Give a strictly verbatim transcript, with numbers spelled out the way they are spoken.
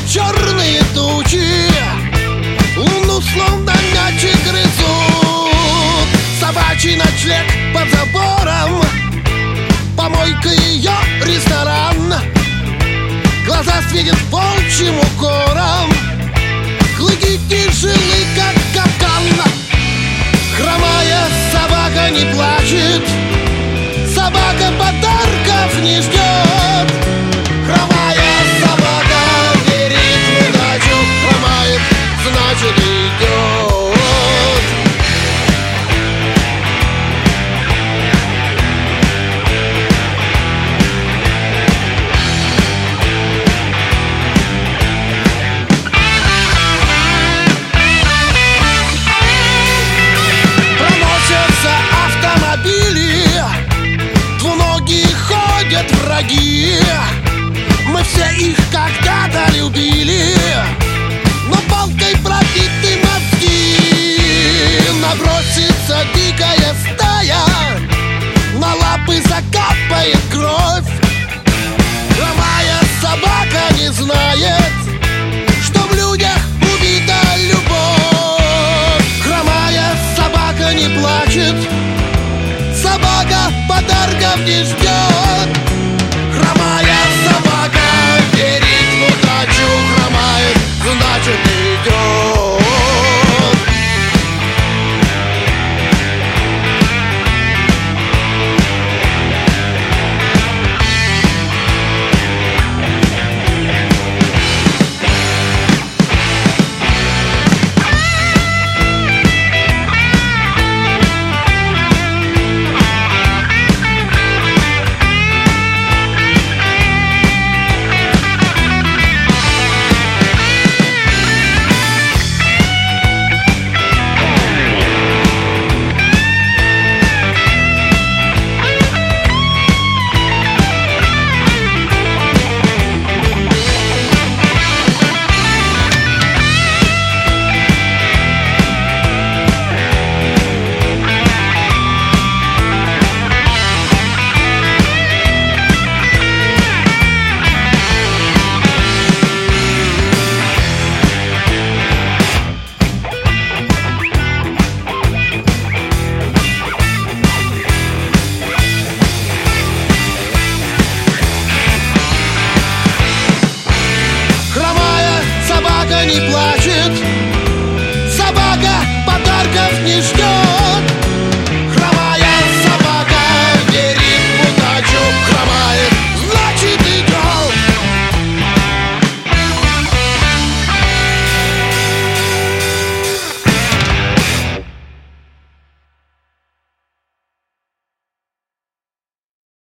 черные тучи луну словно мячи грызут. Собачий ночлег под забором, помойка ее ресторан. Глаза светят волчьим укором, клыки тяжелы, как капкан. Хромая собака не плачет, собака подарков не ждет. Хромая собака верит в удачу, хромает, значит идет. Проносятся автомобили, двуногие ходят враги. Мы все их когда-то любили, но палкой пробиты мозги. Набросится дикая стая, на лапы закапает кровь. Хромая собака не знает, что в людях убита любовь. Хромая собака не плачет, собака подарков не ждет. Хромая собака верит в удачу, хромает, значит идет. Не плачь.